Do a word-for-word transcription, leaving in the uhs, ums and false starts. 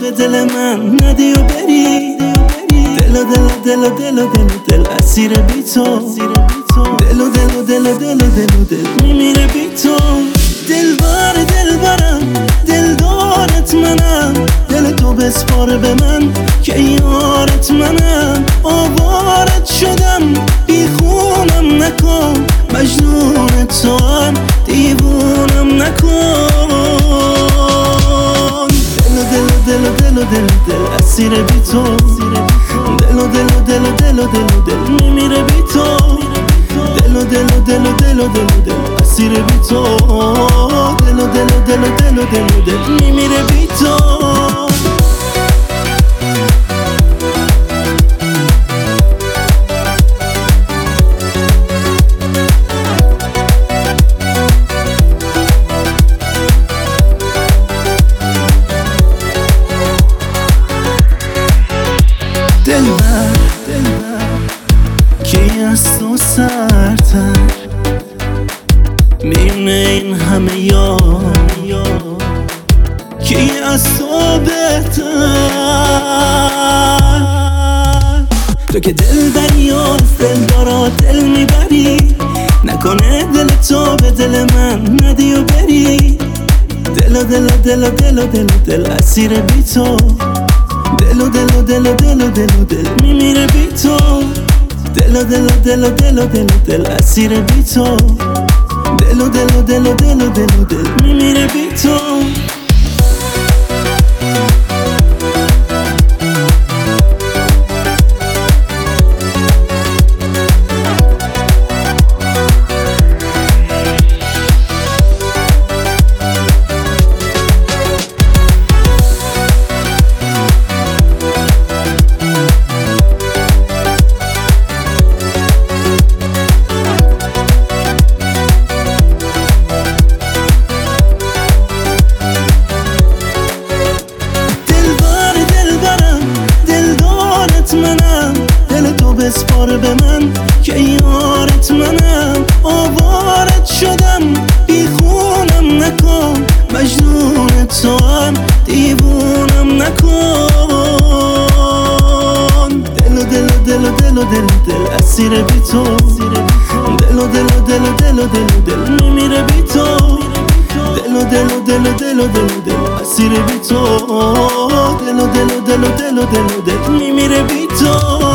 به دل من ندی و بری. دل و دل و دل و دل و دل و دل اسیر بی تو. دل و دل و دل و دل و دل و دل میمیره بی تو. دلبر دلبرم دلدارت منم، دل تو بسپار به من که یارت منم. آوارت شدم بی خونم نکن، مجنون تو هم دیوونم نکن. دل و دل و دل و دل و دل و دل اسیر بی تو. دل و دل و دل و دل و دل و دل میمیره بی تو. دل و دل و دل و دل و دل و دل اسیر بی تو. دل و دل و دل و دل و دل و دل میمیره بی تو. دلبر کی از تو سرتر میونه این همه یار، کی از تو بهتر. تو که دل بری و دل دارا دل میبری، نکنه دل تو به دل من ندی و بری. دل و دل و دل و دل و دل و دل اسیر بی تو. دل و دل و دل و دل و دل و دل میمیره بی تو. دل و دل و دل و دل و دل و دل اسیر بی تو. دل و دل و دل و دل و دل و دل میمیره بی تو. منم دل تو بسپار به من که یارت منم. آوارت شدم بی خونم نکن، مجنون تو هم دیوونم نکن. دل و دل و دل و دل و دل و دل اسیر بی تو. دل و دل و دل و دل و دل و دل میمیره بی تو. دل و دل و دل و دل و دل و دل اسیر بی تو. دل و دل و دل و دل و دل و دل میمیره بی تو.